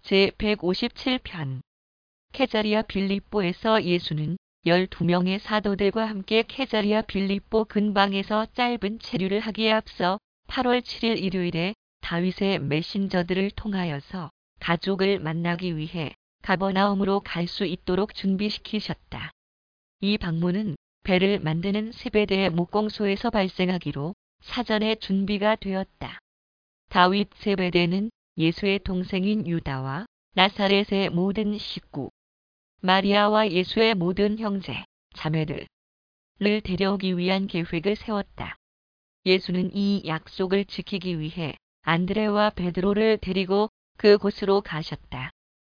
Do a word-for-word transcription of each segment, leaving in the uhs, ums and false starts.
제백오십칠 편 케자리아 빌립보에서 예수는 열두 명의 사도들과 함께 케자리아 빌립보 근방에서 짧은 체류를 하기에 앞서 팔월 칠일 일요일에 다윗의 메신저들을 통하여서 가족을 만나기 위해 가버나움으로 갈 수 있도록 준비시키셨다. 이 방문은 배를 만드는 세베대의 목공소에서 발생하기로 사전에 준비가 되었다. 다윗 세베대는 예수의 동생인 유다와 나사렛의 모든 식구, 마리아와 예수의 모든 형제, 자매들을 데려오기 위한 계획을 세웠다. 예수는 이 약속을 지키기 위해 안드레와 베드로를 데리고 그곳으로 가셨다.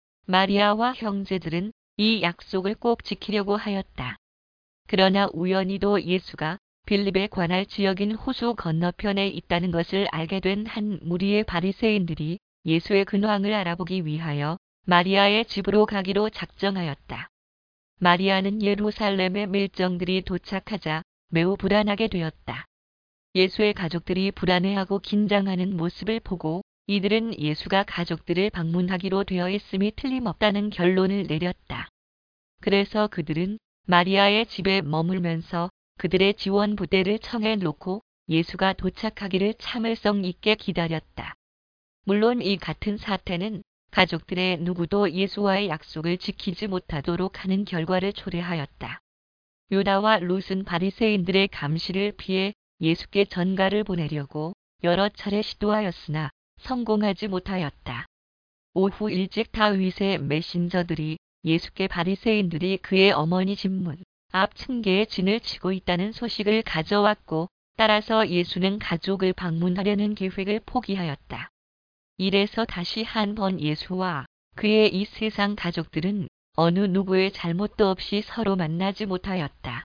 마리아와 형제들은 이 약속을 꼭 지키려고 하였다. 그러나 우연히도 예수가 빌립에 관할 지역인 호수 건너편에 있다는 것을 알게 된 한 무리의 바리새인들이 예수의 근황을 알아보기 위하여 마리아의 집으로 가기로 작정하였다. 마리아는 예루살렘에 밀정들이 도착하자 매우 불안하게 되었다. 예수의 가족들이 불안해하고 긴장하는 모습을 보고 이들은 예수가 가족들을 방문하기로 되어 있음이 틀림없다는 결론을 내렸다. 그래서 그들은 마리아의 집에 머물면서 그들의 지원 부대를 청해 놓고 예수가 도착하기를 참을성 있게 기다렸다. 물론 이 같은 사태는 가족들의 누구도 예수와의 약속을 지키지 못하도록 하는 결과를 초래하였다. 유다와 룻은 바리새인들의 감시를 피해 예수께 전가를 보내려고 여러 차례 시도하였으나 성공하지 못하였다. 오후 일찍 다윗의 메신저들이 예수께 바리새인들이 그의 어머니 집문 앞 층계에 진을 치고 있다는 소식을 가져왔고, 따라서 예수는 가족을 방문하려는 계획을 포기하였다. 이래서 다시 한 번 예수와 그의 이 세상 가족들은 어느 누구의 잘못도 없이 서로 만나지 못하였다.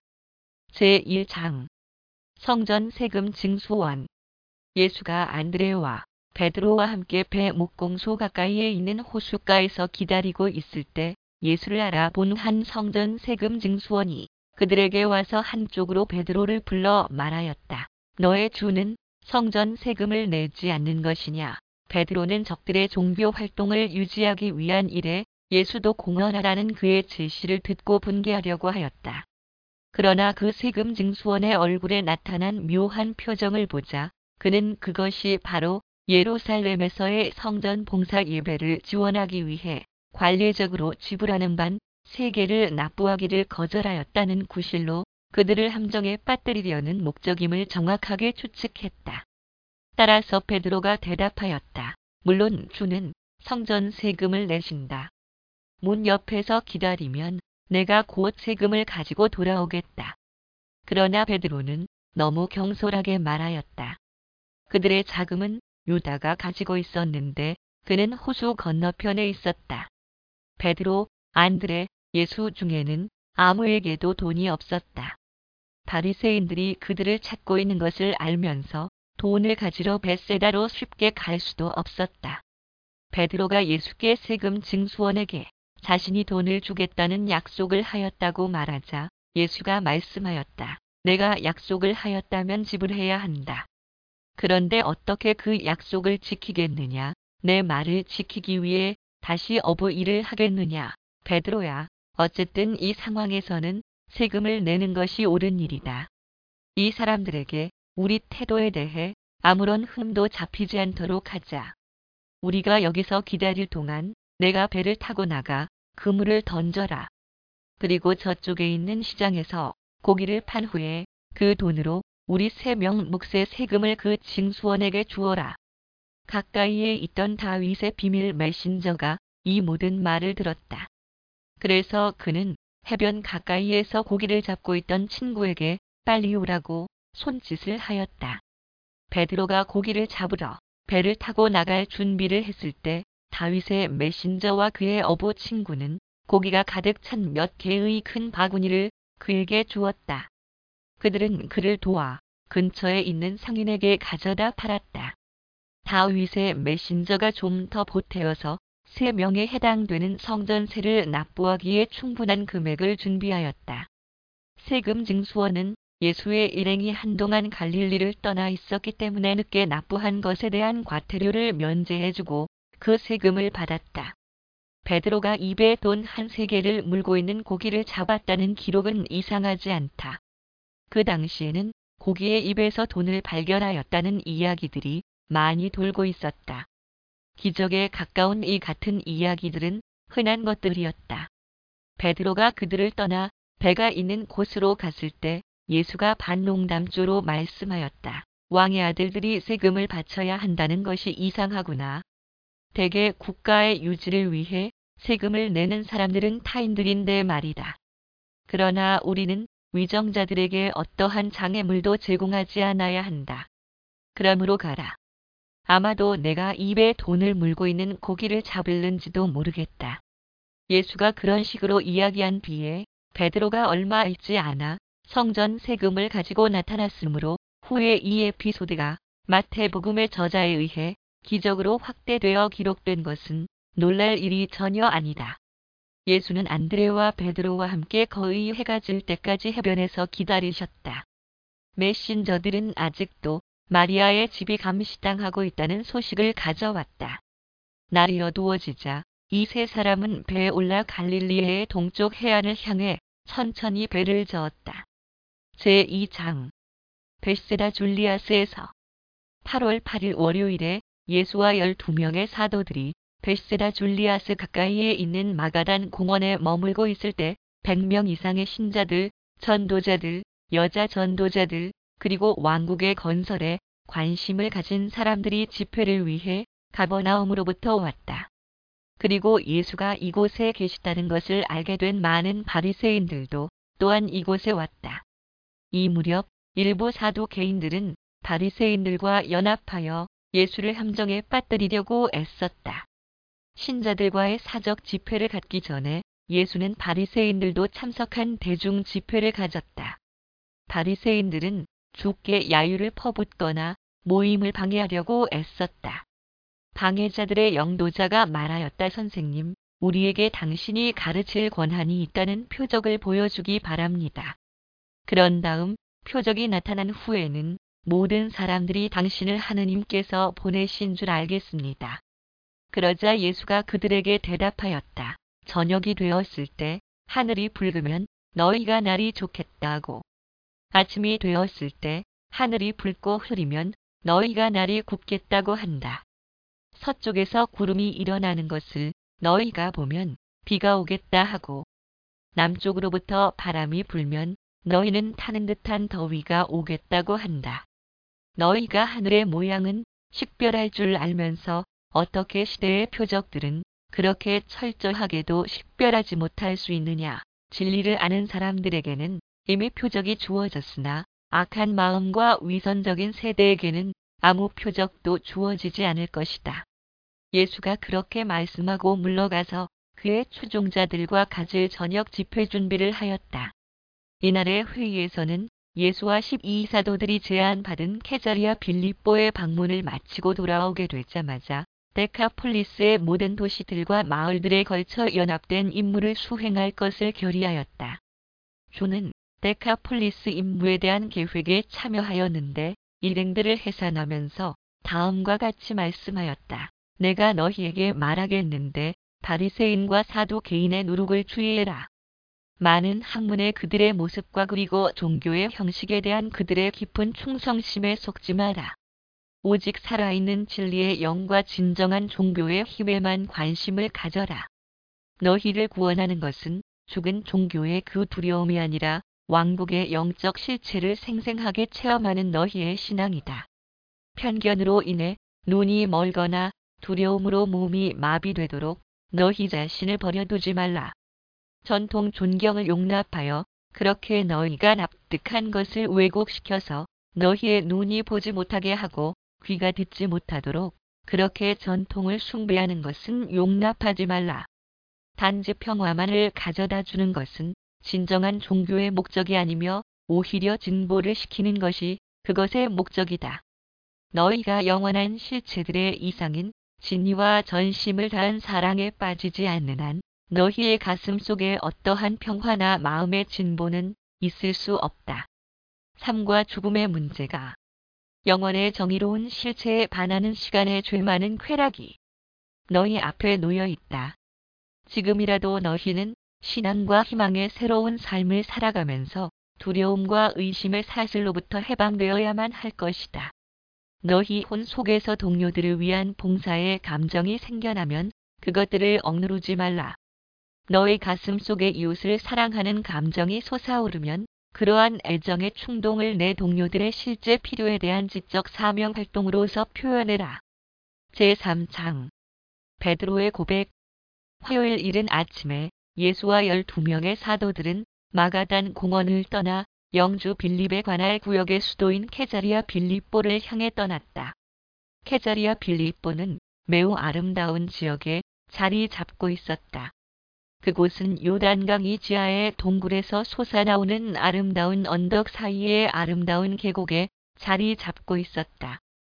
제일 장 성전 세금 징수원. 예수가 안드레와 베드로와 함께 배 목공소 가까이에 있는 호숫가에서 기다리고 있을 때 예수를 알아본 한 성전 세금 징수원이 그들에게 와서 한쪽으로 베드로를 불러 말하였다. 너의 주는 성전 세금을 내지 않는 것이냐? 베드로는 적들의 종교 활동을 유지하기 위한 일에 예수도 공헌하라는 그의 제시를 듣고 분개하려고 하였다. 그러나 그 세금 징수원의 얼굴에 나타난 묘한 표정을 보자 그는 그것이 바로 예루살렘에서의 성전 봉사 예배를 지원하기 위해 관례적으로 지불하는 반 세계를 납부하기를 거절하였다는 구실로 그들을 함정에 빠뜨리려는 목적임을 정확하게 추측했다. 따라서 베드로가 대답하였다. 물론 주는 성전 세금을 내신다. 문 옆에서 기다리면 내가 곧 세금을 가지고 돌아오겠다. 그러나 베드로는 너무 경솔하게 말하였다. 그들의 자금은 유다가 가지고 있었는데 그는 호수 건너편에 있었다. 베드로, 안드레, 예수 중에는 아무에게도 돈이 없었다. 바리새인들이 그들을 찾고 있는 것을 알면서 돈을 가지러 벳세다로 쉽게 갈 수도 없었다. 베드로가 예수께 세금 징수원에게 자신이 돈을 주겠다는 약속을 하였다고 말하자 예수가 말씀하였다. 내가 약속을 하였다면 지불해야 한다. 그런데 어떻게 그 약속을 지키겠느냐? 내 말을 지키기 위해 다시 어부일을 하겠느냐? 베드로야, 어쨌든 이 상황에서는 세금을 내는 것이 옳은 일이다. 이 사람들에게 우리 태도에 대해 아무런 흠도 잡히지 않도록 하자. 우리가 여기서 기다릴 동안 내가 배를 타고 나가 그물을 던져라. 그리고 저쪽에 있는 시장에서 고기를 판 후에 그 돈으로 우리 세 명 몫의 세금을 그 징수원에게 주어라. 가까이에 있던 다윗의 비밀 메신저가 이 모든 말을 들었다. 그래서 그는 해변 가까이에서 고기를 잡고 있던 친구에게 빨리 오라고 손짓을 하였다. 베드로가 고기를 잡으러 배를 타고 나갈 준비를 했을 때 다윗의 메신저와 그의 어부 친구는 고기가 가득 찬 몇 개의 큰 바구니를 그에게 주었다. 그들은 그를 도와 근처에 있는 상인에게 가져다 팔았다. 다윗의 메신저가 좀 더 보태어서 세 명에 해당되는 성전세를 납부하기에 충분한 금액을 준비하였다. 세금 징수원은 예수의 일행이 한동안 갈릴리를 떠나 있었기 때문에 늦게 납부한 것에 대한 과태료를 면제해주고 그 세금을 받았다. 베드로가 입에 돈 한 세 개를 물고 있는 고기를 잡았다는 기록은 이상하지 않다. 그 당시에는 고기의 입에서 돈을 발견하였다는 이야기들이 많이 돌고 있었다. 기적에 가까운 이 같은 이야기들은 흔한 것들이었다. 베드로가 그들을 떠나 배가 있는 곳으로 갔을 때 예수가 반농담조로 말씀하였다. 왕의 아들들이 세금을 바쳐야 한다는 것이 이상하구나. 대개 국가의 유지를 위해 세금을 내는 사람들은 타인들인데 말이다. 그러나 우리는 위정자들에게 어떠한 장애물도 제공하지 않아야 한다. 그러므로 가라. 아마도 내가 입에 돈을 물고 있는 고기를 잡을는지도 모르겠다. 예수가 그런 식으로 이야기한 뒤에 베드로가 얼마 있지 않아 성전 세금을 가지고 나타났으므로 후에 이 에피소드가 마태복음의 저자에 의해 기적으로 확대되어 기록된 것은 놀랄 일이 전혀 아니다. 예수는 안드레와 베드로와 함께 거의 해가 질 때까지 해변에서 기다리셨다. 메신저들은 아직도 마리아의 집이 감시당하고 있다는 소식을 가져왔다. 날이 어두워지자 이 세 사람은 배에 올라 갈릴리의 동쪽 해안을 향해 천천히 배를 저었다. 제이 장 벳세다 줄리아스에서 팔월 팔일 월요일에 예수와 열두 명의 사도들이 벳세다 줄리아스 가까이에 있는 마가단 공원에 머물고 있을 때 백 명 이상의 신자들, 전도자들, 여자 전도자들, 그리고 왕국의 건설에 관심을 가진 사람들이 집회를 위해 가버나움으로부터 왔다. 그리고 예수가 이곳에 계시다는 것을 알게 된 많은 바리새인들도 또한 이곳에 왔다. 이 무렵 일부 사두개인들은 바리새인들과 연합하여 예수를 함정에 빠뜨리려고 애썼다. 신자들과의 사적 집회를 갖기 전에 예수는 바리새인들도 참석한 대중 집회를 가졌다. 바리새인들은 주께 야유를 퍼붓거나 모임을 방해하려고 애썼다. 방해자들의 영도자가 말하였다. 선생님, 우리에게 당신이 가르칠 권한이 있다는 표적을 보여주기 바랍니다. 그런 다음 표적이 나타난 후에는 모든 사람들이 당신을 하느님께서 보내신 줄 알겠습니다. 그러자 예수가 그들에게 대답하였다. 저녁이 되었을 때 하늘이 붉으면 너희가 날이 좋겠다고. 아침이 되었을 때 하늘이 붉고 흐리면 너희가 날이 굽겠다고 한다. 서쪽에서 구름이 일어나는 것을 너희가 보면 비가 오겠다 하고, 남쪽으로부터 바람이 불면 너희는 타는 듯한 더위가 오겠다고 한다. 너희가 하늘의 모양은 식별할 줄 알면서 어떻게 시대의 표적들은 그렇게 철저하게도 식별하지 못할 수 있느냐. 진리를 아는 사람들에게는 이미 표적이 주어졌으나 악한 마음과 위선적인 세대에게는 아무 표적도 주어지지 않을 것이다. 예수가 그렇게 말씀하고 물러가서 그의 추종자들과 가질 저녁 집회 준비를 하였다. 이날의 회의에서는 예수와 십이 사도들이 제안받은 케사리아 빌립보의 방문을 마치고 돌아오게 되자마자 데카폴리스의 모든 도시들과 마을들에 걸쳐 연합된 임무를 수행할 것을 결의하였다. 주는 데카폴리스 임무에 대한 계획에 참여하였는데 일행들을 해산하면서 다음과 같이 말씀하였다. 내가 너희에게 말하겠는데 바리새인과 사두개인의 누룩을 주의해라. 많은 학문의 그들의 모습과 그리고 종교의 형식에 대한 그들의 깊은 충성심에 속지 마라. 오직 살아있는 진리의 영과 진정한 종교의 힘에만 관심을 가져라. 너희를 구원하는 것은 죽은 종교의 그 두려움이 아니라 왕국의 영적 실체를 생생하게 체험하는 너희의 신앙이다. 편견으로 인해 눈이 멀거나 두려움으로 몸이 마비되도록 너희 자신을 버려두지 말라. 전통 존경을 용납하여 그렇게 너희가 납득한 것을 왜곡시켜서 너희의 눈이 보지 못하게 하고 귀가 듣지 못하도록 그렇게 전통을 숭배하는 것은 용납하지 말라. 단지 평화만을 가져다 주는 것은 진정한 종교의 목적이 아니며 오히려 진보를 시키는 것이 그것의 목적이다. 너희가 영원한 실체들의 이상인 진리와 전심을 다한 사랑에 빠지지 않는 한 너희의 가슴 속에 어떠한 평화나 마음의 진보는 있을 수 없다. 삶과 죽음의 문제가 영원의 정의로운 실체에 반하는 시간의 죄 많은 쾌락이 너희 앞에 놓여 있다. 지금이라도 너희는 신앙과 희망의 새로운 삶을 살아가면서 두려움과 의심의 사슬로부터 해방되어야만 할 것이다. 너희 혼 속에서 동료들을 위한 봉사의 감정이 생겨나면 그것들을 억누르지 말라. 너의 가슴 속에 이웃을 사랑하는 감정이 솟아오르면 그러한 애정의 충동을 내 동료들의 실제 필요에 대한 지적 사명 활동으로서 표현해라. 제삼 장 베드로의 고백. 화요일 이른 아침에 예수와 열두 명의 사도들은 마가단 공원을 떠나 영주 빌립의 관할 구역의 수도인 케자리아 빌립보를 향해 떠났다. 케자리아 빌립보는 매우 아름다운 지역에 자리 잡고 있었다. 그곳은 요단강이 지하의 동굴에서 솟아나오는 아름다운 언덕 사이의 아름다운 계곡에 자리 잡고 있었다.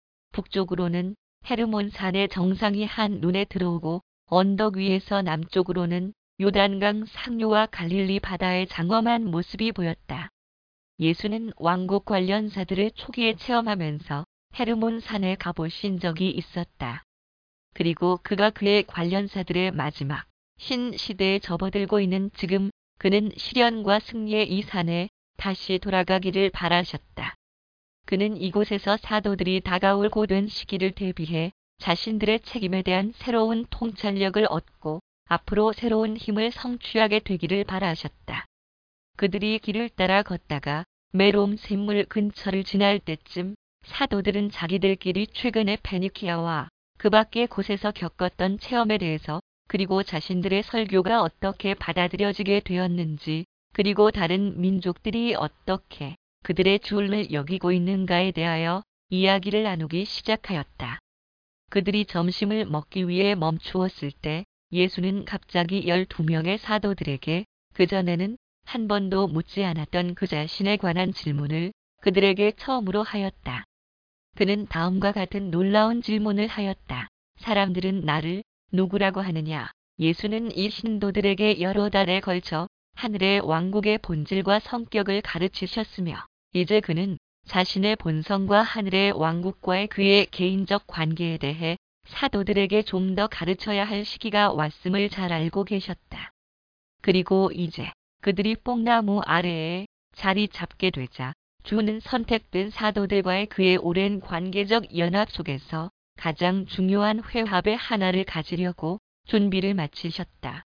북쪽으로는 헤르몬 산의 정상이 한눈에 들어오고 언덕 위에서 남쪽으로는 요단강 상류와 갈릴리 바다의 장엄한 모습이 보였다. 예수는 왕국 관련사들을 초기에 체험하면서 헤르몬 산에 가보신 적이 있었다. 그리고 그가 그의 관련사들의 마지막 신 시대에 접어들고 있는 지금 그는 시련과 승리의 이 산에 다시 돌아가기를 바라셨다. 그는 이곳에서 사도들이 다가올 고된 시기를 대비해 자신들의 책임에 대한 새로운 통찰력을 얻고 앞으로 새로운 힘을 성취하게 되기를 바라셨다. 그들이 길을 따라 걷다가 메롬 샘물 근처를 지날 때쯤 사도들은 자기들끼리 최근에 페니키아와 그 밖의 곳에서 겪었던 체험에 대해서 그리고 자신들의 설교가 어떻게 받아들여지게 되었는지 그리고 다른 민족들이 어떻게 그들의 주를 여기고 있는가에 대하여 이야기를 나누기 시작하였다. 그들이 점심을 먹기 위해 멈추었을 때 예수는 갑자기 열두 명의 사도들에게 그전에는 한 번도 묻지 않았던 그 자신에 관한 질문을 그들에게 처음으로 하였다. 그는 다음과 같은 놀라운 질문을 하였다. 사람들은 나를 누구라고 하느냐? 예수는 이 신도들에게 여러 달에 걸쳐 하늘의 왕국의 본질과 성격을 가르치셨으며 이제 그는 자신의 본성과 하늘의 왕국과의 그의 개인적 관계에 대해 사도들에게 좀 더 가르쳐야 할 시기가 왔음을 잘 알고 계셨다. 그리고 이제 그들이 뽕나무 아래에 자리 잡게 되자 주는 선택된 사도들과의 그의 오랜 관계적 연합 속에서 가장 중요한 회합의 하나를 가지려고 준비를 마치셨다.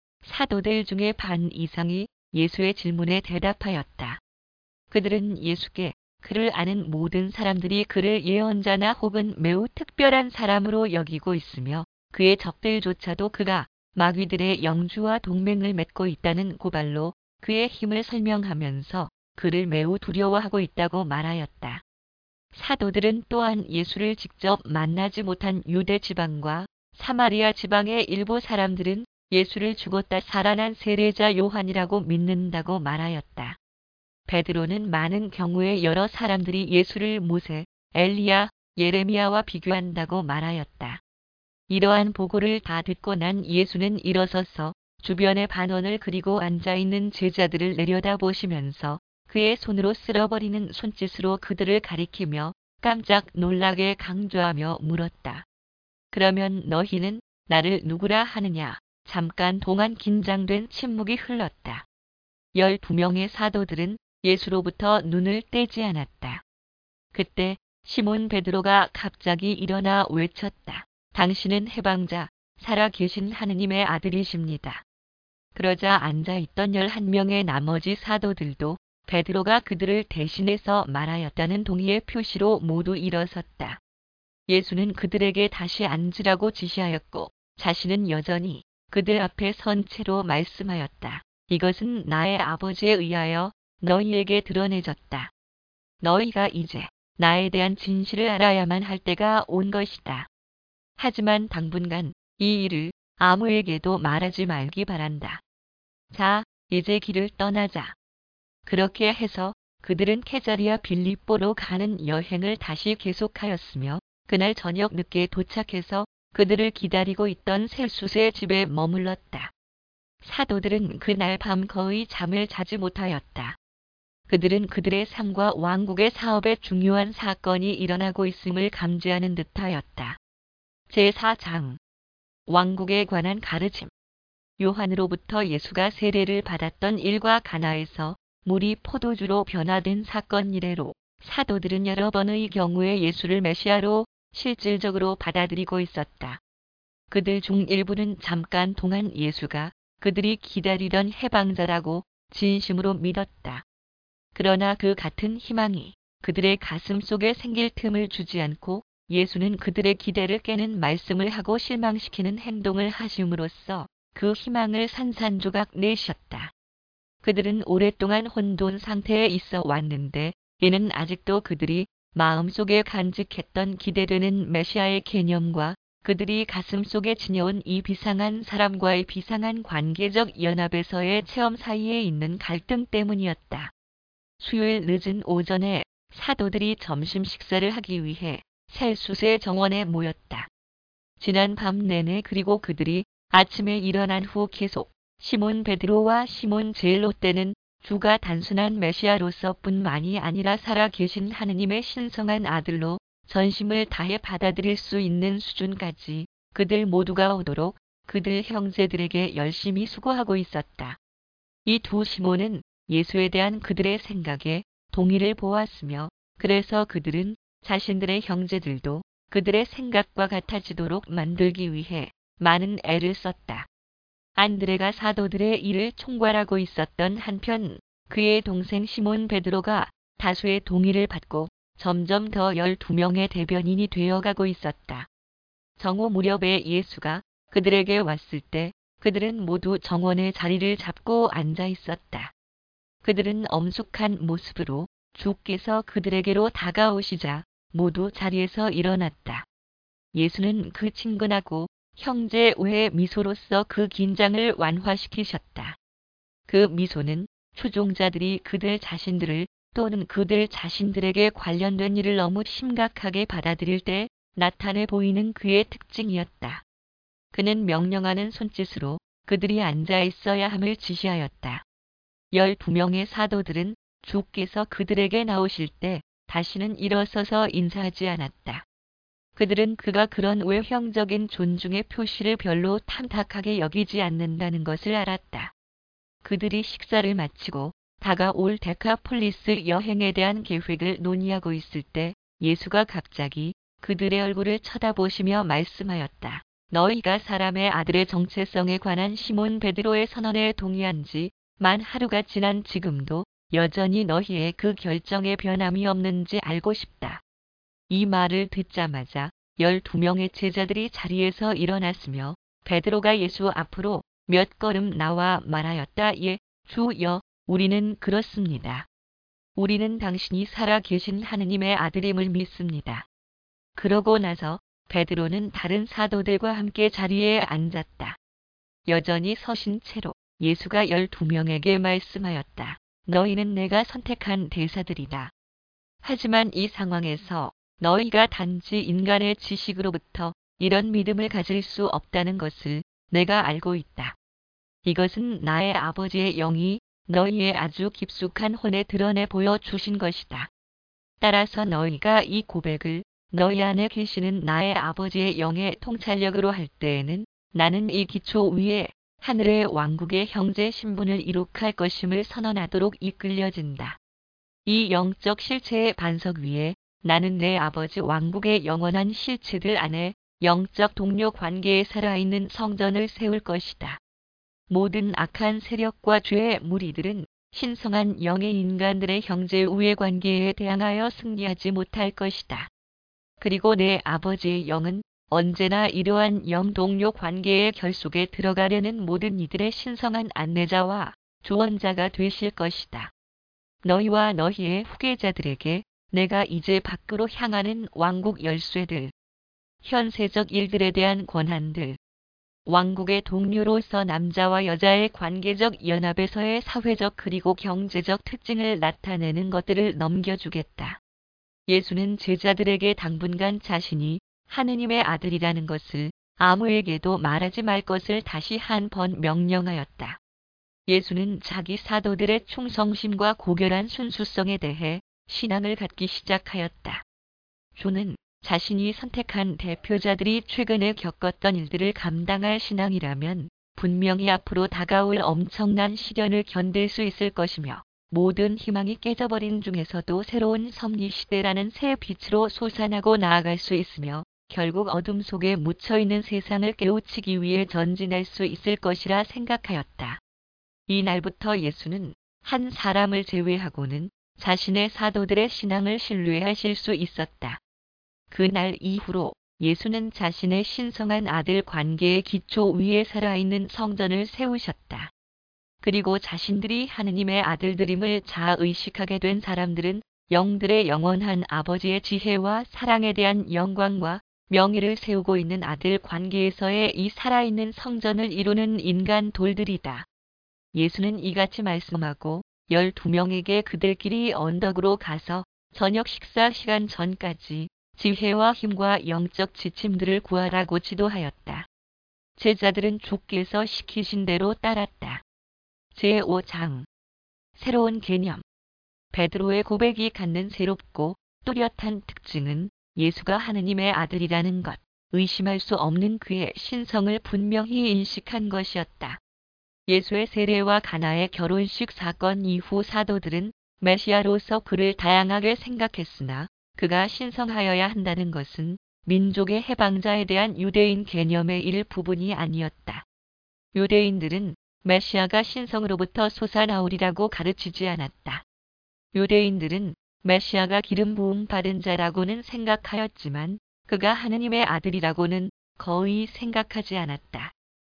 사도들 중에 반 이상이 예수의 질문에 대답하였다. 그들은 예수께 그를 아는 모든 사람들이 그를 예언자나 혹은 매우 특별한 사람으로 여기고 있으며 그의 적들조차도 그가 마귀들의 영주와 동맹을 맺고 있다는 고발로 그의 힘을 설명하면서 그를 매우 두려워하고 있다고 말하였다. 사도들은 또한 예수를 직접 만나지 못한 유대 지방과 사마리아 지방의 일부 사람들은 예수를 죽었다 살아난 세례자 요한이라고 믿는다고 말하였다. 베드로는 많은 경우에 여러 사람들이 예수를 모세, 엘리야, 예레미야와 비교한다고 말하였다. 이러한 보고를 다 듣고 난 예수는 일어서서 주변의 반원을 그리고 앉아있는 제자들을 내려다보시면서 그의 손으로 쓸어버리는 손짓으로 그들을 가리키며 깜짝 놀라게 강조하며 물었다. 그러면 너희는 나를 누구라 하느냐? 잠깐 동안 긴장된 침묵이 흘렀다. 열두 명의 사도들은 예수로부터 눈을 떼지 않았다. 그때 시몬 베드로가 갑자기 일어나 외쳤다. 당신은 해방자, 살아계신 하느님의 아들이십니다. 그러자 앉아있던 열한 명의 나머지 사도들도 베드로가 그들을 대신해서 말하였다는 동의의 표시로 모두 일어섰다. 예수는 그들에게 다시 앉으라고 지시하였고 자신은 여전히 그들 앞에 선 채로 말씀하였다. 이것은 나의 아버지에 의하여 너희에게 드러내졌다. 너희가 이제 나에 대한 진실을 알아야만 할 때가 온 것이다. 하지만 당분간 이 일을 아무에게도 말하지 말기 바란다. 자, 이제 길을 떠나자. 그렇게 해서 그들은 케자리아 빌립보로 가는 여행을 다시 계속하였으며 그날 저녁 늦게 도착해서 그들을 기다리고 있던 셀수스의 집에 머물렀다. 사도들은 그날 밤 거의 잠을 자지 못하였다. 그들은 그들의 삶과 왕국의 사업에 중요한 사건이 일어나고 있음을 감지하는 듯하였다. 제사 장 왕국에 관한 가르침. 요한으로부터 예수가 세례를 받았던 일과 가나에서 물이 포도주로 변화된 사건 이래로 사도들은 여러 번의 경우에 예수를 메시아로 실질적으로 받아들이고 있었다. 그들 중 일부는 잠깐 동안 예수가 그들이 기다리던 해방자라고 진심으로 믿었다. 그러나 그 같은 희망이 그들의 가슴 속에 생길 틈을 주지 않고 예수는 그들의 기대를 깨는 말씀을 하고 실망시키는 행동을 하심으로써 그 희망을 산산조각 내셨다. 그들은 오랫동안 혼돈 상태에 있어 왔는데 이는 아직도 그들이 마음속에 간직했던 기대되는 메시아의 개념과 그들이 가슴속에 지녀온 이 비상한 사람과의 비상한 관계적 연합에서의 체험 사이에 있는 갈등 때문이었다. 수요일 늦은 오전에 사도들이 점심 식사를 하기 위해 셀수세 정원에 모였다. 지난 밤 내내 그리고 그들이 아침에 일어난 후 계속 시몬 베드로와 시몬 제일롯 때는 주가 단순한 메시아로서뿐만이 아니라 살아계신 하느님의 신성한 아들로 전심을 다해 받아들일 수 있는 수준까지 그들 모두가 오도록 그들 형제들에게 열심히 수고하고 있었다. 이 두 시몬은 예수에 대한 그들의 생각에 동의를 보았으며 그래서 그들은 자신들의 형제들도 그들의 생각과 같아지도록 만들기 위해 많은 애를 썼다. 안드레가 사도들의 일을 총괄하고 있었던 한편 그의 동생 시몬 베드로가 다수의 동의를 받고 점점 더 열두 명의 대변인이 되어가고 있었다. 정오 무렵에 예수가 그들에게 왔을 때 그들은 모두 정원에 자리를 잡고 앉아 있었다. 그들은 엄숙한 모습으로 주께서 그들에게로 다가오시자 모두 자리에서 일어났다. 예수는 그 친근하고 형제 외의 미소로써 그 긴장을 완화시키셨다. 그 미소는 추종자들이 그들 자신들을 또는 그들 자신들에게 관련된 일을 너무 심각하게 받아들일 때 나타내 보이는 그의 특징이었다. 그는 명령하는 손짓으로 그들이 앉아 있어야 함을 지시하였다. 열두 명의 사도들은 주께서 그들에게 나오실 때 다시는 일어서서 인사하지 않았다. 그들은 그가 그런 외형적인 존중의 표시를 별로 탐탁하게 여기지 않는다는 것을 알았다. 그들이 식사를 마치고 다가올 데카폴리스 여행에 대한 계획을 논의하고 있을 때 예수가 갑자기 그들의 얼굴을 쳐다보시며 말씀하였다. 너희가 사람의 아들의 정체성에 관한 시몬 베드로의 선언에 동의한 지 만 하루가 지난 지금도 여전히 너희의 그 결정에 변함이 없는지 알고 싶다. 이 말을 듣자마자 열두 명의 제자들이 자리에서 일어났으며 베드로가 예수 앞으로 몇 걸음 나와 말하였다. 예, 주여, 우리는 그렇습니다. 우리는 당신이 살아계신 하느님의 아들임을 믿습니다. 그러고 나서 베드로는 다른 사도들과 함께 자리에 앉았다. 여전히 서신 채로 예수가 열두 명에게 말씀하였다. 너희는 내가 선택한 대사들이다. 하지만 이 상황에서 너희가 단지 인간의 지식으로부터 이런 믿음을 가질 수 없다는 것을 내가 알고 있다. 이것은 나의 아버지의 영이 너희의 아주 깊숙한 혼에 드러내 보여주신 것이다. 따라서 너희가 이 고백을 너희 안에 계시는 나의 아버지의 영의 통찰력으로 할 때에는 나는 이 기초 위에 하늘의 왕국의 형제 신분을 이룩할 것임을 선언하도록 이끌려진다. 이 영적 실체의 반석 위에 나는 내 아버지 왕국의 영원한 실체들 안에 영적 동료 관계에 살아있는 성전을 세울 것이다. 모든 악한 세력과 죄의 무리들은 신성한 영의 인간들의 형제 우애 관계에 대항하여 승리하지 못할 것이다. 그리고 내 아버지의 영은 언제나 이러한 영 동료 관계의 결속에 들어가려는 모든 이들의 신성한 안내자와 조언자가 되실 것이다. 너희와 너희의 후계자들에게 내가 이제 밖으로 향하는 왕국 열쇠들, 현세적 일들에 대한 권한들, 왕국의 동료로서 남자와 여자의 관계적 연합에서의 사회적 그리고 경제적 특징을 나타내는 것들을 넘겨주겠다. 예수는 제자들에게 당분간 자신이 하느님의 아들이라는 것을 아무에게도 말하지 말 것을 다시 한 번 명령하였다. 예수는 자기 사도들의 충성심과 고결한 순수성에 대해 신앙을 갖기 시작하였다. 주는 자신이 선택한 대표자들이 최근에 겪었던 일들을 감당할 신앙이라면 분명히 앞으로 다가올 엄청난 시련을 견딜 수 있을 것이며 모든 희망이 깨져버린 중에서도 새로운 섭리시대라는 새 빛으로 솟아나고 나아갈 수 있으며 결국 어둠 속에 묻혀있는 세상을 깨우치기 위해 전진할 수 있을 것이라 생각하였다. 이 날부터 예수는 한 사람을 제외하고는 자신의 사도들의 신앙을 신뢰하실 수 있었다. 그날 이후로 예수는 자신의 신성한 아들 관계의 기초 위에 살아있는 성전을 세우셨다. 그리고 자신들이 하느님의 아들들임을 자의식하게 된 사람들은 영들의 영원한 아버지의 지혜와 사랑에 대한 영광과 명예를 세우고 있는 아들 관계에서의 이 살아있는 성전을 이루는 인간 돌들이다. 예수는 이같이 말씀하고 열두 명에게 그들끼리 언덕으로 가서 저녁 식사 시간 전까지 지혜와 힘과 영적 지침들을 구하라고 지도하였다. 제자들은 주께서 시키신 대로 따랐다. 제오 장 새로운 개념 베드로의 고백이 갖는 새롭고 뚜렷한 특징은 예수가 하느님의 아들이라는 것, 의심할 수 없는 그의 신성을 분명히 인식한 것이었다. 예수의 세례와 가나의 결혼식 사건 이후 사도들은 메시아로서 그를 다양하게 생각했으나 그가 신성하여야 한다는 것은 민족의 해방자에 대한 유대인 개념의 일부분이 아니었다. 유대인들은 메시아가 신성으로부터 솟아나오리라고 가르치지 않았다. 유대인들은 메시아가 기름 부음 받은 자라고는 생각하였지만 그가 하느님의 아들이라고는 거의 생각하지 않았다.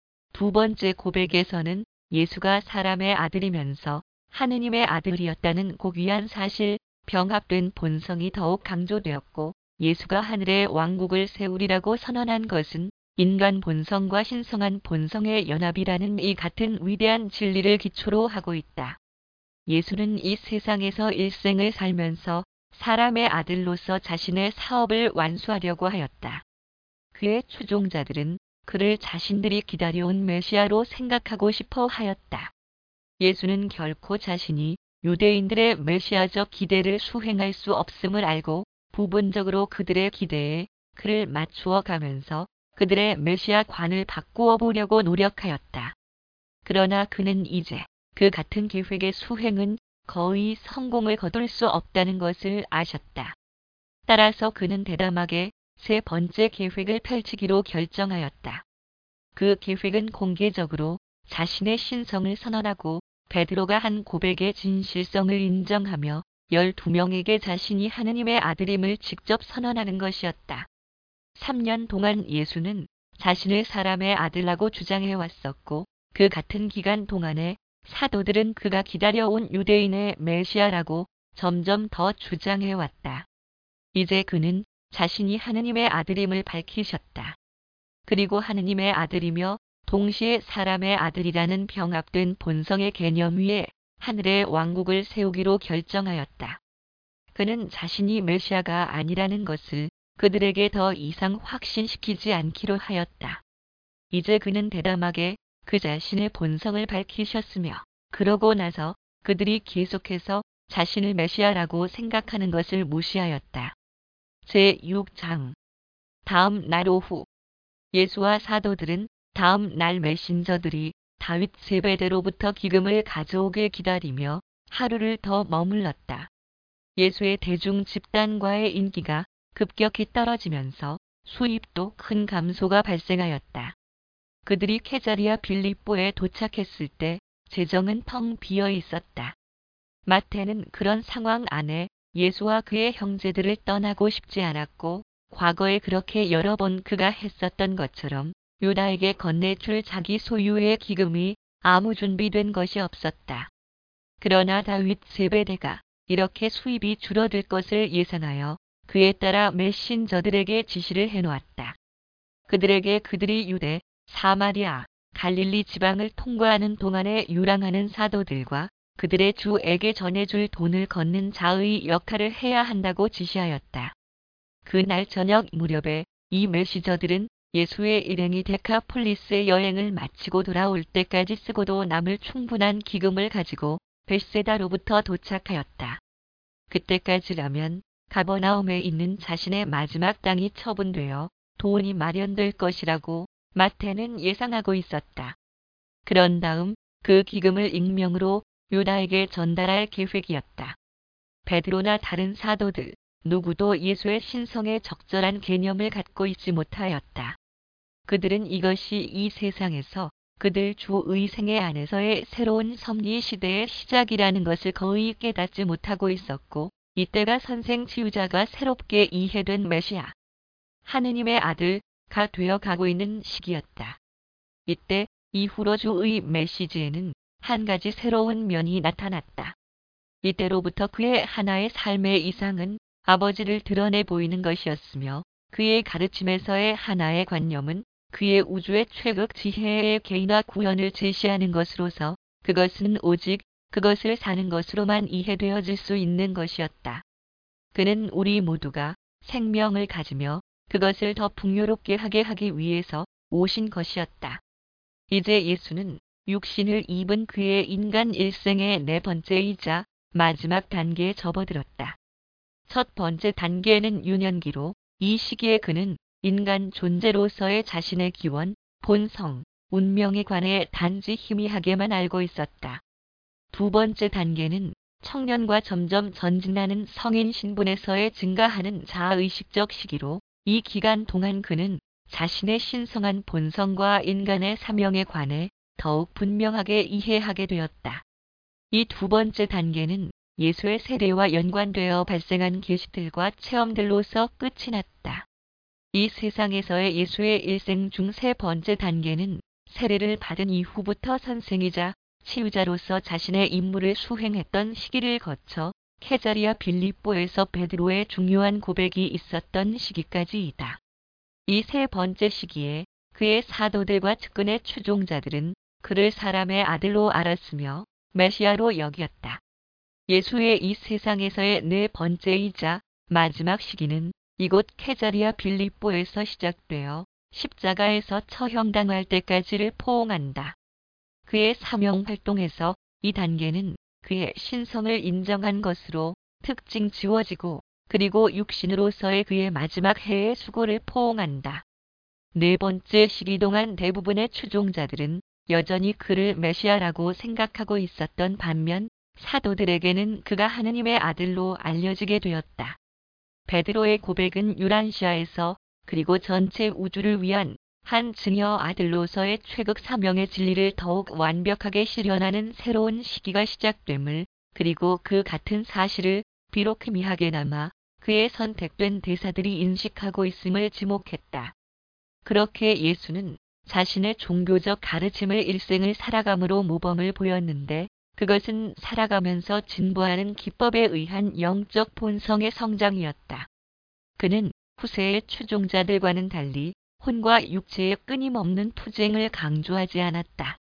두 번째 고백에서는 예수가 사람의 아들이면서 하느님의 아들이었다는 고귀한 사실, 병합된 본성이 더욱 강조되었고 예수가 하늘의 왕국을 세우리라고 선언한 것은 인간 본성과 신성한 본성의 연합이라는 이 같은 위대한 진리를 기초로 하고 있다. 예수는 이 세상에서 일생을 살면서 사람의 아들로서 자신의 사업을 완수하려고 하였다. 그의 추종자들은 그를 자신들이 기다려온 메시아로 생각하고 싶어 하였다. 예수는 결코 자신이 유대인들의 메시아적 기대를 수행할 수 없음을 알고 부분적으로 그들의 기대에 그를 맞추어 가면서 그들의 메시아 관을 바꾸어 보려고 노력하였다. 그러나 그는 이제 그 같은 계획의 수행은 거의 성공을 거둘 수 없다는 것을 아셨다. 따라서 그는 대담하게 세 번째 계획을 펼치기로 결정하였다. 그 계획은 공개적으로 자신의 신성을 선언하고 베드로가 한 고백의 진실성을 인정하며 열두 명에게 자신이 하느님의 아들임을 직접 선언하는 것이었다. 삼 년 동안 예수는 자신을 사람의 아들라고 주장해 왔었고 그 같은 기간 동안에 사도들은 그가 기다려온 유대인의 메시아라고 점점 더 주장해 왔다. 이제 그는 자신이 하느님의 아들임을 밝히셨다. 그리고 하느님의 아들이며 동시에 사람의 아들이라는 병합된 본성의 개념 위에 하늘의 왕국을 세우기로 결정하였다. 그는 자신이 메시아가 아니라는 것을 그들에게 더 이상 확신시키지 않기로 하였다. 이제 그는 대담하게 그 자신의 본성을 밝히셨으며 그러고 나서 그들이 계속해서 자신을 메시아라고 생각하는 것을 무시하였다. 제육 장 다음 날 오후 예수와 사도들은 다음 날 메신저들이 다윗 세베대로부터 기금을 가져오길 기다리며 하루를 더 머물렀다. 예수의 대중 집단과의 인기가 급격히 떨어지면서 수입도 큰 감소가 발생하였다. 그들이 케자리아 빌립보에 도착했을 때 재정은 텅 비어 있었다. 마태는 그런 상황 안에 예수와 그의 형제들을 떠나고 싶지 않았고 과거에 그렇게 여러 번 그가 했었던 것처럼 유다에게 건네줄 자기 소유의 기금이 아무 준비된 것이 없었다. 그러나 다윗 세베대가 이렇게 수입이 줄어들 것을 예상하여 그에 따라 메신저들에게 지시를 해놓았다. 그들에게 그들이 유대, 사마리아, 갈릴리 지방을 통과하는 동안에 유랑하는 사도들과 그들의 주에게 전해줄 돈을 걷는 자의 역할을 해야 한다고 지시하였다. 그날 저녁 무렵에 이 메시저들은 예수의 일행이 데카폴리스의 여행을 마치고 돌아올 때까지 쓰고도 남을 충분한 기금을 가지고 벳세다로부터 도착하였다. 그때까지라면 가버나움에 있는 자신의 마지막 땅이 처분되어 돈이 마련될 것이라고 마태는 예상하고 있었다. 그런 다음 그 기금을 익명으로 유다에게 전달할 계획이었다. 베드로나 다른 사도들 누구도 예수의 신성에 적절한 개념을 갖고 있지 못하였다. 그들은 이것이 이 세상에서 그들 주의 생애 안에서의 새로운 섭리 시대의 시작이라는 것을 거의 깨닫지 못하고 있었고, 이때가 선생 치유자가 새롭게 이해된 메시아, 하느님의 아들가 되어 가고 있는 시기였다. 이때 이후로 주의 메시지에는 한 가지 새로운 면이 나타났다. 이때로부터 그의 하나의 삶의 이상은 아버지를 드러내 보이는 것이었으며, 그의 가르침에서의 하나의 관념은 그의 우주의 최극 지혜의 개인화 구현을 제시하는 것으로서 그것은 오직 그것을 사는 것으로만 이해되어질 수 있는 것이었다. 그는 우리 모두가 생명을 가지며 그것을 더 풍요롭게 하게 하기 위해서 오신 것이었다. 이제 예수는 육신을 입은 그의 인간 일생의 네 번째이자 마지막 단계에 접어들었다. 첫 번째 단계는 유년기로, 이 시기에 그는 인간 존재로서의 자신의 기원, 본성, 운명에 관해 단지 희미하게만 알고 있었다. 두 번째 단계는 청년과 점점 전진하는 성인 신분에서의 증가하는 자아의식적 시기로, 이 기간 동안 그는 자신의 신성한 본성과 인간의 사명에 관해 더욱 분명하게 이해하게 되었다. 이 두 번째 단계는 예수의 세례와 연관되어 발생한 계시들과 체험들로서 끝이 났다. 이 세상에서의 예수의 일생 중 세 번째 단계는 세례를 받은 이후부터 선생이자 치유자로서 자신의 임무를 수행했던 시기를 거쳐 케자리아 빌립보에서 베드로의 중요한 고백이 있었던 시기까지이다. 이 세 번째 시기에 그의 사도들과 측근의 추종자들은 그를 사람의 아들로 알았으며 메시아로 여겼다. 예수의 이 세상에서의 네 번째이자 마지막 시기는 이곳 케자리아 빌립보에서 시작되어 십자가에서 처형당할 때까지를 포옹한다. 그의 사명 활동에서 이 단계는 그의 신성을 인정한 것으로 특징 지워지고, 그리고 육신으로서의 그의 마지막 해의 수고를 포옹한다. 네 번째 시기 동안 대부분의 추종자들은 여전히 그를 메시아라고 생각하고 있었던 반면, 사도들에게는 그가 하느님의 아들로 알려지게 되었다. 베드로의 고백은 유란시아에서, 그리고 전체 우주를 위한 한 증여 아들로서의 최극 사명의 진리를 더욱 완벽하게 실현하는 새로운 시기가 시작됨을, 그리고 그 같은 사실을 비록 희미하게나마 그의 선택된 대사들이 인식하고 있음을 지목했다. 그렇게 예수는 자신의 종교적 가르침을 일생을 살아감으로 모범을 보였는데, 그것은 살아가면서 진보하는 기법에 의한 영적 본성의 성장이었다. 그는 후세의 추종자들과는 달리 혼과 육체의 끊임없는 투쟁을 강조하지 않았다.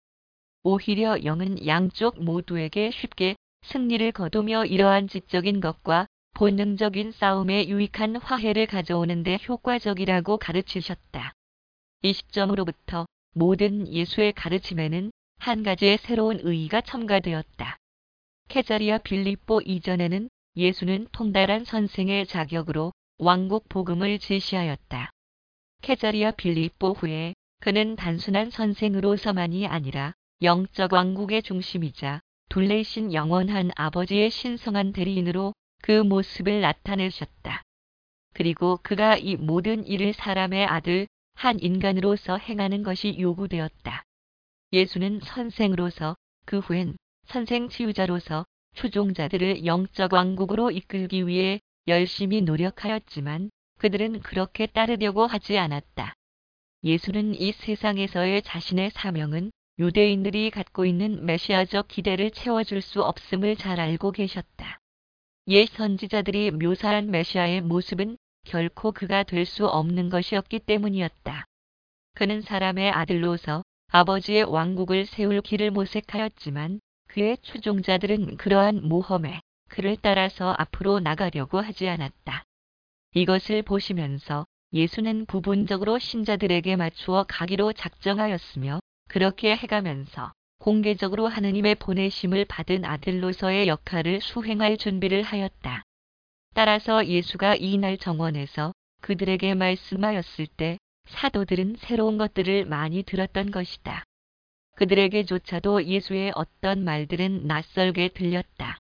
오히려 영은 양쪽 모두에게 쉽게 승리를 거두며 이러한 지적인 것과 본능적인 싸움에 유익한 화해를 가져오는 데 효과적이라고 가르치셨다. 이 시점으로부터 모든 예수의 가르침에는 한 가지의 새로운 의의가 첨가되었다. 케자리아 빌립보 이전에는 예수는 통달한 선생의 자격으로 왕국 복음을 제시하였다. 케자리아 빌립보 후에 그는 단순한 선생으로서만이 아니라 영적 왕국의 중심이자 둘레이신 영원한 아버지의 신성한 대리인으로 그 모습을 나타내셨다. 그리고 그가 이 모든 일을 사람의 아들, 한 인간으로서 행하는 것이 요구되었다. 예수는 선생으로서, 그 후엔 선생 치유자로서 추종자들을 영적 왕국으로 이끌기 위해 열심히 노력하였지만 그들은 그렇게 따르려고 하지 않았다. 예수는 이 세상에서의 자신의 사명은 유대인들이 갖고 있는 메시아적 기대를 채워줄 수 없음을 잘 알고 계셨다. 옛 선지자들이 묘사한 메시아의 모습은 결코 그가 될 수 없는 것이었기 때문이었다. 그는 사람의 아들로서 아버지의 왕국을 세울 길을 모색하였지만 그의 추종자들은 그러한 모험에 그를 따라서 앞으로 나가려고 하지 않았다. 이것을 보시면서 예수는 부분적으로 신자들에게 맞추어 가기로 작정하였으며, 그렇게 해가면서 공개적으로 하느님의 보내심을 받은 아들로서의 역할을 수행할 준비를 하였다. 따라서 예수가 이날 정원에서 그들에게 말씀하였을 때 사도들은 새로운 것들을 많이 들었던 것이다. 그들에게조차도 예수의 어떤 말들은 낯설게 들렸다.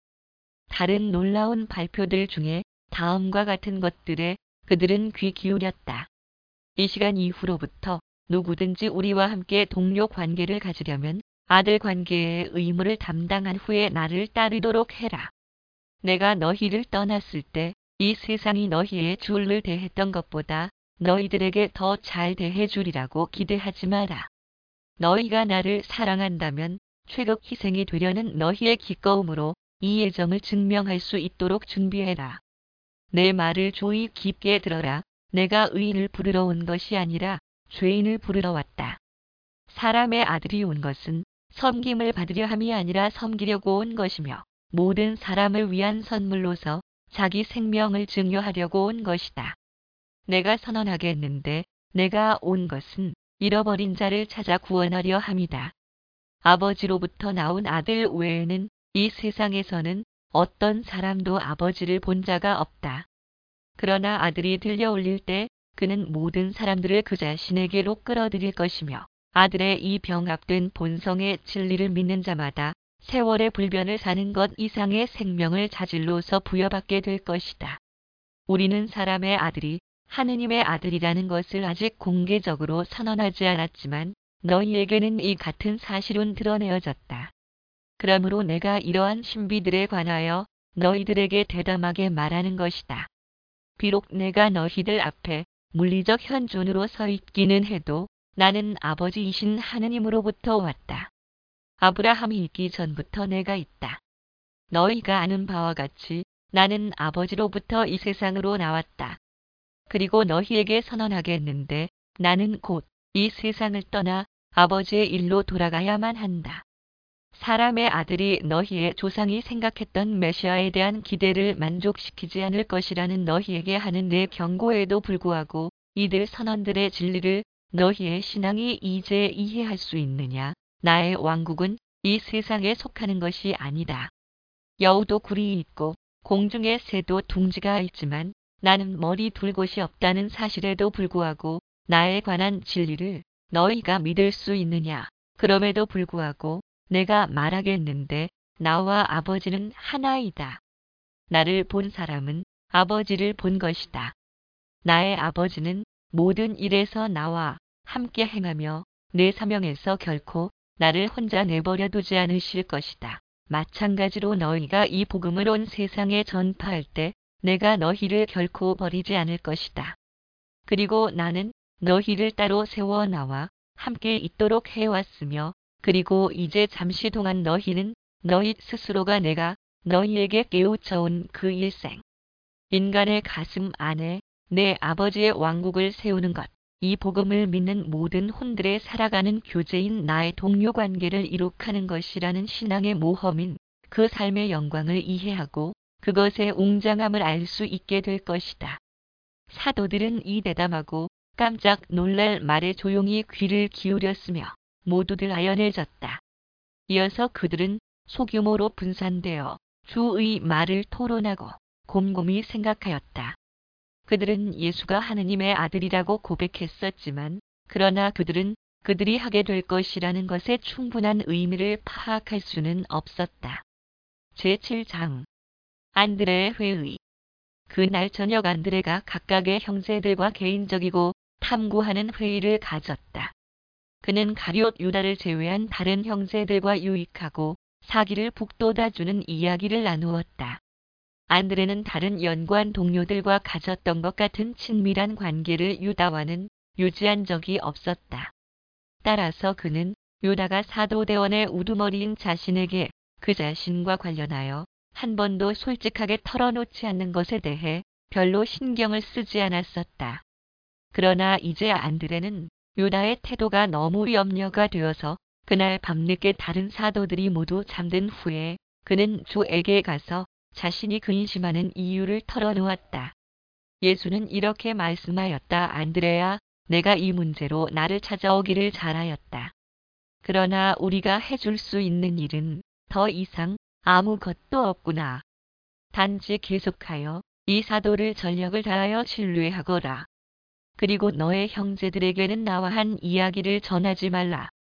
다른 놀라운 발표들 중에 다음과 같은 것들에 그들은 귀 기울였다. 이 시간 이후로부터 누구든지 우리와 함께 동료 관계를 가지려면 아들 관계의 의무를 담당한 후에 나를 따르도록 해라. 내가 너희를 떠났을 때 이 세상이 너희의 주를 대했던 것보다 너희들에게 더 잘 대해주리라고 기대하지 마라. 너희가 나를 사랑한다면 최극 희생이 되려는 너희의 기꺼움으로 이 애정을 증명할 수 있도록 준비해라. 내 말을 조이 깊게 들어라. 내가 의인을 부르러 온 것이 아니라 죄인을 부르러 왔다. 사람의 아들이 온 것은 섬김을 받으려 함이 아니라 섬기려고 온 것이며 모든 사람을 위한 선물로서 자기 생명을 증여하려고 온 것이다. 내가 선언하게 했는데 내가 온 것은 잃어버린 자를 찾아 구원하려 함이다. 아버지로부터 나온 아들 외에는 이 세상에서는 어떤 사람도 아버지를 본 자가 없다. 그러나 아들이 들려올릴 때 그는 모든 사람들을 그 자신에게로 끌어들일 것이며 아들의 이 병합된 본성의 진리를 믿는 자마다 세월의 불변을 사는 것 이상의 생명을 자질로서 부여받게 될 것이다. 우리는 사람의 아들이 하느님의 아들이라는 것을 아직 공개적으로 선언하지 않았지만 너희에게는 이 같은 사실은 드러내어졌다. 그러므로 내가 이러한 신비들에 관하여 너희들에게 대담하게 말하는 것이다. 비록 내가 너희들 앞에 물리적 현존으로 서 있기는 해도 나는 아버지이신 하느님으로부터 왔다. 아브라함이 있기 전부터 내가 있다. 너희가 아는 바와 같이 나는 아버지로부터 이 세상으로 나왔다. 그리고 너희에게 선언하겠는데 나는 곧 이 세상을 떠나 아버지의 일로 돌아가야만 한다. 사람의 아들이 너희의 조상이 생각했던 메시아에 대한 기대를 만족시키지 않을 것이라는 너희에게 하는 내 경고에도 불구하고 이들 선언들의 진리를 너희의 신앙이 이제 이해할 수 있느냐? 나의 왕국은 이 세상에 속하는 것이 아니다. 여우도 굴이 있고 공중의 새도 둥지가 있지만 나는 머리 둘 곳이 없다는 사실에도 불구하고 나에 관한 진리를 너희가 믿을 수 있느냐? 그럼에도 불구하고 내가 말하겠는데 나와 아버지는 하나이다. 나를 본 사람은 아버지를 본 것이다. 나의 아버지는 모든 일에서 나와 함께 행하며 내 사명에서 결코 나를 혼자 내버려 두지 않으실 것이다. 마찬가지로 너희가 이 복음을 온 세상에 전파할 때 내가 너희를 결코 버리지 않을 것이다. 그리고 나는 너희를 따로 세워 나와 함께 있도록 해왔으며 그리고 이제 잠시 동안 너희는 너희 스스로가 내가 너희에게 깨우쳐온 그 일생, 인간의 가슴 안에 내 아버지의 왕국을 세우는 것, 이 복음을 믿는 모든 혼들의 살아가는 교제인 나의 동료 관계를 이룩하는 것이라는 신앙의 모험인 그 삶의 영광을 이해하고 그것의 웅장함을 알 수 있게 될 것이다. 사도들은 이 대담하고 깜짝 놀랄 말에 조용히 귀를 기울였으며 모두들 아연해졌다. 이어서 그들은 소규모로 분산되어 주의 말을 토론하고 곰곰이 생각하였다. 그들은 예수가 하느님의 아들이라고 고백했었지만 그러나 그들은 그들이 하게 될 것이라는 것에 충분한 의미를 파악할 수는 없었다. 제칠 장 안드레의 회의. 그날 저녁 안드레가 각각의 형제들과 개인적이고 탐구하는 회의를 가졌다. 그는 가룟 유다를 제외한 다른 형제들과 유익하고 사기를 북돋아주는 이야기를 나누었다. 안드레는 다른 연구한 동료들과 가졌던 것 같은 친밀한 관계를 유다와는 유지한 적이 없었다. 따라서 그는 유다가 사도대원의 우두머리인 자신에게 그 자신과 관련하여 한 번도 솔직하게 털어놓지 않는 것에 대해 별로 신경을 쓰지 않았었다. 그러나 이제 안드레는 유다의 태도가 너무 염려가 되어서 그날 밤늦게 다른 사도들이 모두 잠든 후에 그는 주에게 가서 자신이 근심하는 이유를 털어놓았다. 예수는 이렇게 말씀하였다. 안드레야, 내가 이 문제로 나를 찾아오기를 잘하였다. 그러나 우리가 해줄 수 있는 일은 더 이상 아무것도 없구나. 단지 계속하여 이 사도를 전력을 다하여 신뢰하거라. 그리고 너의 형제들에게는 나와 한 이야기를 전하지 말라.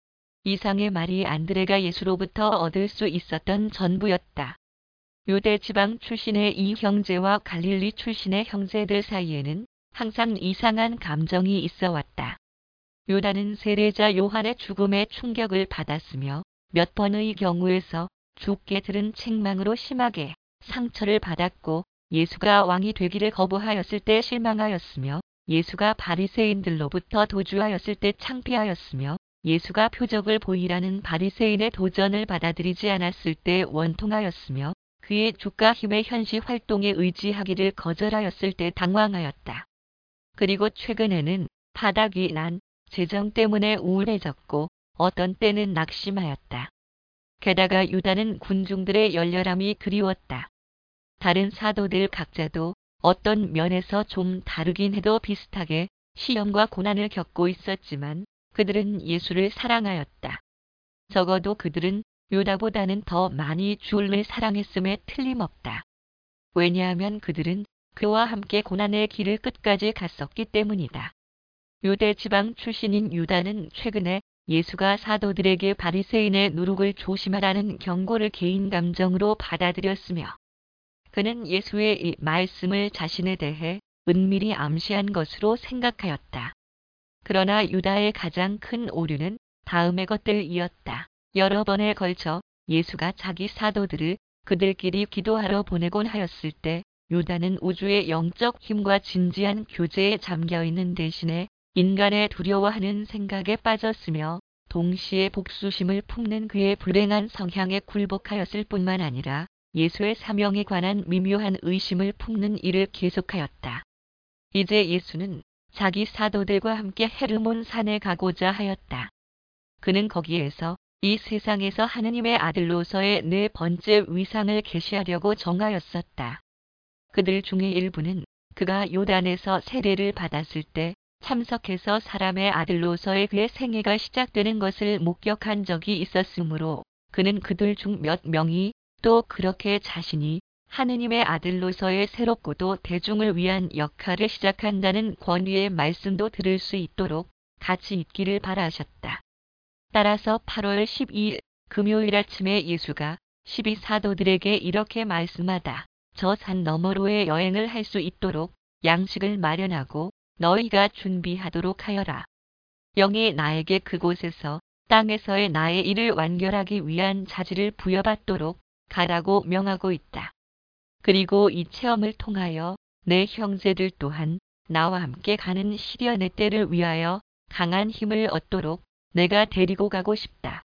이상의 말이 안드레가 예수로부터 얻을 수 있었던 전부였다. 유대 지방 출신의 이 형제와 갈릴리 출신의 형제들 사이에는 항상 이상한 감정이 있어 왔다. 유다는 세례자 요한의 죽음에 충격을 받았으며 몇 번의 경우에서 죽게 들은 책망으로 심하게 상처를 받았고, 예수가 왕이 되기를 거부하였을 때 실망하였으며, 예수가 바리새인들로부터 도주하였을 때 창피하였으며, 예수가 표적을 보이라는 바리새인의 도전을 받아들이지 않았을 때 원통하였으며, 그의 주가 힘의 현시 활동에 의지하기를 거절하였을 때 당황하였다. 그리고 최근에는 바닥이 난 재정 때문에 우울해졌고 어떤 때는 낙심하였다. 게다가 유다는 군중들의 열렬함이 그리웠다. 다른 사도들 각자도 어떤 면에서 좀 다르긴 해도 비슷하게 시험과 고난을 겪고 있었지만 그들은 예수를 사랑하였다. 적어도 그들은 유다보다는 더 많이 주를 사랑했음에 틀림없다. 왜냐하면 그들은 그와 함께 고난의 길을 끝까지 갔었기 때문이다. 유대 지방 출신인 유다는 최근에 예수가 사도들에게 바리새인의 누룩을 조심하라는 경고를 개인 감정으로 받아들였으며, 그는 예수의 이 말씀을 자신에 대해 은밀히 암시한 것으로 생각하였다. 그러나 유다의 가장 큰 오류는 다음의 것들이었다. 여러 번에 걸쳐 예수가 자기 사도들을 그들끼리 기도하러 보내곤 하였을 때 유다는 우주의 영적 힘과 진지한 교제에 잠겨있는 대신에 인간의 두려워하는 생각에 빠졌으며, 동시에 복수심을 품는 그의 불행한 성향에 굴복하였을 뿐만 아니라 예수의 사명에 관한 미묘한 의심을 품는 일을 계속하였다. 이제 예수는 자기 사도들과 함께 헤르몬 산에 가고자 하였다. 그는 거기에서 이 세상에서 하느님의 아들로서의 네 번째 위상을 계시하려고 정하였었다. 그들 중에 일부는 그가 요단에서 세례를 받았을 때 참석해서 사람의 아들로서의 그의 생애가 시작되는 것을 목격한 적이 있었으므로, 그는 그들 중 몇 명이 또 그렇게 자신이 하느님의 아들로서의 새롭고도 대중을 위한 역할을 시작한다는 권위의 말씀도 들을 수 있도록 같이 있기를 바라셨다. 따라서 팔월 십이일 금요일 아침에 예수가 십이 사도들에게 이렇게 말씀하다. 저 산 너머로의 여행을 할 수 있도록 양식을 마련하고 너희가 준비하도록 하여라. 영이 나에게 그곳에서 땅에서의 나의 일을 완결하기 위한 자질을 부여받도록 가라고 명하고 있다. 그리고 이 체험을 통하여 내 형제들 또한 나와 함께 가는 시련의 때를 위하여 강한 힘을 얻도록 내가 데리고 가고 싶다.